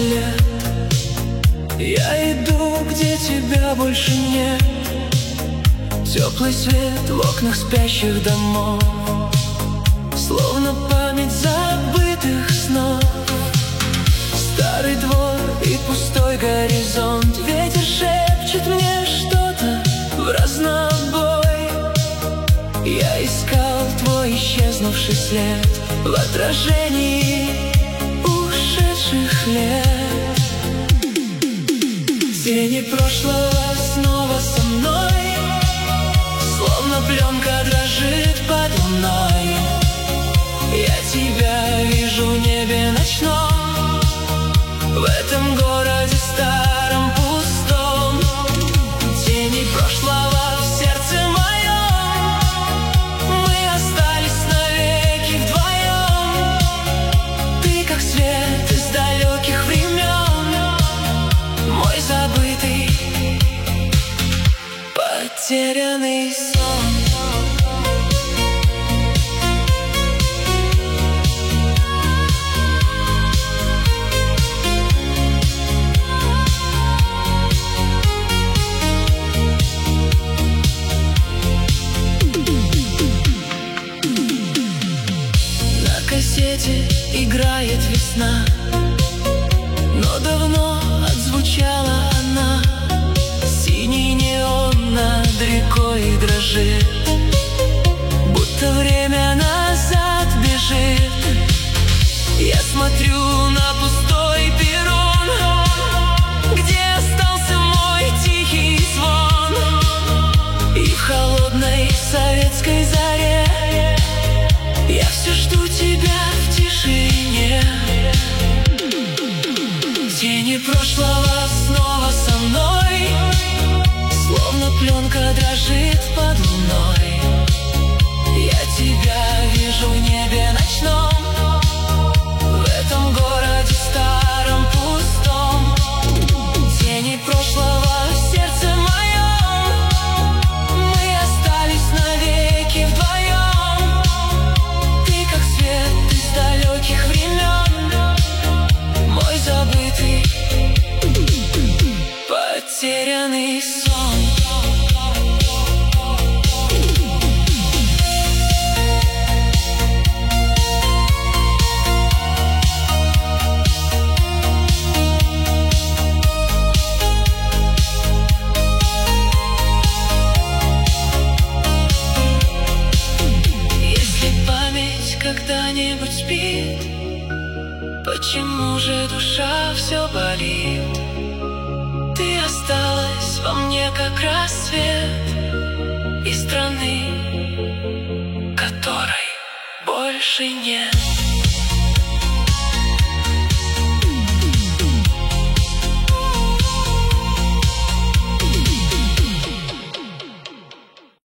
след. Я иду, где тебя больше нет. Теплый свет в окнах спящих домов, словно память забытых снов. Старый двор и пустой горизонт. Ветер шепчет мне что-то в разнобой. Я искал твой исчезнувший след в отражении ушедших лет. Тени прошлого снова со мной, словно пленка дрожит под луной. Я тебя вижу в небе ночном, в этом городе старом пустом. Тени прошлого в сердце моем, мы остались навеки вдвоем. Ты как свет из далеких времен, мой забытый, потерянный сон. Играет весна, но давно отзвучала она. Синий неон над рекой дрожит, будто время назад бежит. Я смотрю на пустой перрон, где остался мой тихий звон. И в холодной советской заре я все жду тебя в тишине. Тени прошлого снова со мной, словно пленка дрожит под луной. Я тебя вижу в небе ночном, в этом городе старом пустом. Тени прошлого в сердце моем, мы остались навеки вдвоем. Ты как свет из далеких времен, мой забытый, потерянный сон. Если память когда-нибудь спит, почему же душа все болит? Ты осталась во мне как рассвет из страны, которой больше нет.